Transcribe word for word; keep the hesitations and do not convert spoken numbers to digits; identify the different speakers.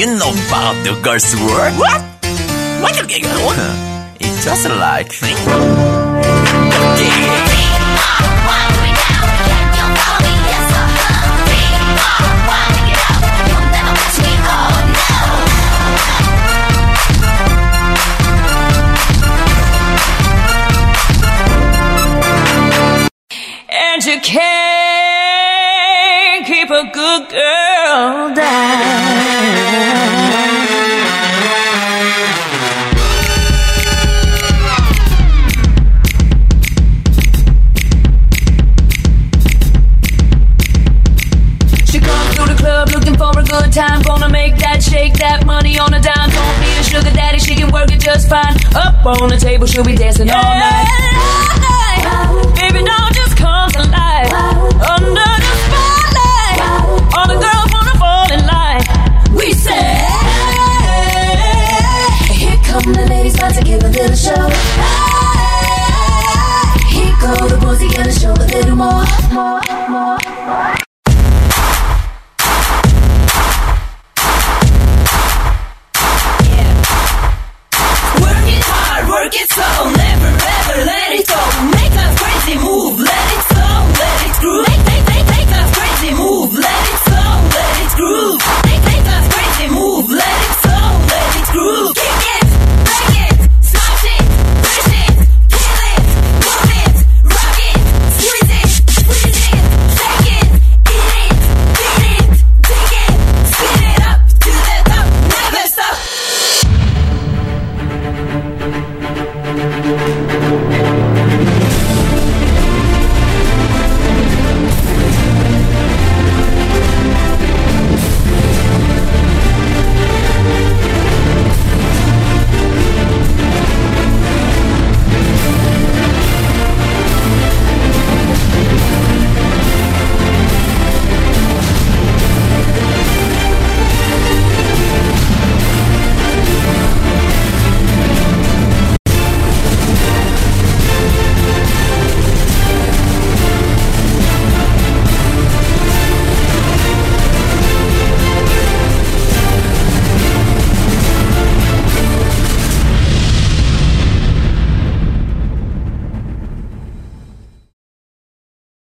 Speaker 1: didn't know about the girls' world? What? What you get on? It's just like me.
Speaker 2: And you can't keep a good girl down. Looking for a good time, gonna make that shake that money on a dime. Don't need a sugar daddy, she can work it just fine. Up on the table, she'll be dancing all night.